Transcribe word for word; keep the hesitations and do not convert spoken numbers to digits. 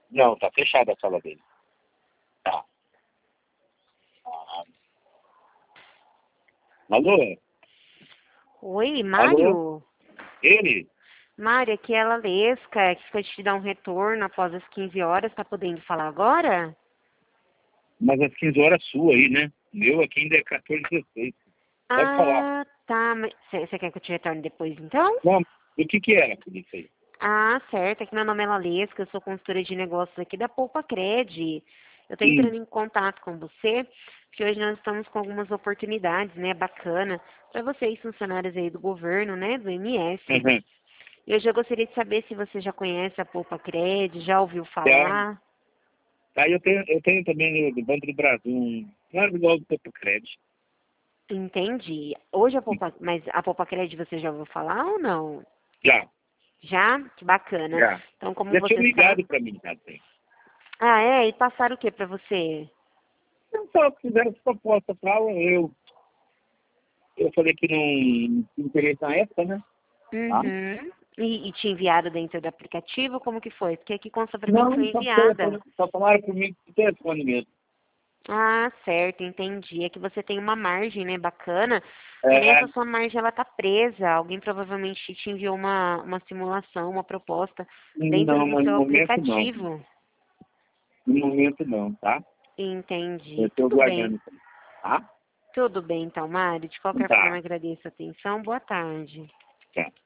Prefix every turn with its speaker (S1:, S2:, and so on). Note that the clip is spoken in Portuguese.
S1: Não, tá fechada a sala dele. Tá. Ah. Alô?
S2: Oi,
S1: Alô?
S2: Mário?
S1: Ele?
S2: Mário, aqui é a Lalesca, que foi te dar um retorno após as quinze horas. Tá podendo falar agora?
S1: Mas às quinze horas sua aí, né? Meu aqui ainda é quatorze e dezesseis. Pode falar.
S2: Ah, tá. Você quer que eu te retorne depois, então?
S1: Não, o que que era tudo isso aí?
S2: Ah, certo. É que meu nome é Lalesca, eu sou consultora de negócios aqui da Poupa Cred. Eu tô
S1: Sim.
S2: entrando em contato com você, porque hoje nós estamos com algumas oportunidades, né, bacana, para vocês, funcionários aí do governo, né, do M S.
S1: Uhum.
S2: E hoje eu gostaria de saber se você já conhece a Poupa Cred, já ouviu
S1: Tá.
S2: falar.
S1: Aí eu tenho, eu tenho também no, do Banco do Brasil um. Claro, igual do Poupa Crédito.
S2: Entendi. Hoje a Poupa, mas a Poupa Cred você já ouviu falar ou não?
S1: Já,
S2: Já? Que bacana.
S1: já.
S2: Então, como
S1: Já tinha
S2: você sabe...
S1: ligado pra mim, tá? Tem.
S2: Ah, é? E passaram o que para você?
S1: Então, só fizeram proposta pra eu. Eu falei que não não tinha interesse na época, né? Tá?
S2: Uhum. E, e te enviaram dentro do aplicativo? Como que foi? Porque aqui consta pra mim que
S1: Não,
S2: foi
S1: só
S2: enviada.
S1: telefone, só falaram comigo por telefone mesmo.
S2: Ah, certo, entendi. É que você tem uma margem, né, bacana. Porém,
S1: É,
S2: essa sua margem, ela tá presa. Alguém provavelmente te enviou uma, uma simulação, uma proposta dentro
S1: não,
S2: do
S1: mas no
S2: seu
S1: momento não.
S2: aplicativo.
S1: No momento não, tá? Eu
S2: Entendi.
S1: estou
S2: Tudo bem.
S1: guardando, tá?
S2: Tudo bem, então, Mário. De qualquer forma,
S1: Tá,
S2: agradeço a atenção. Boa tarde.
S1: tá.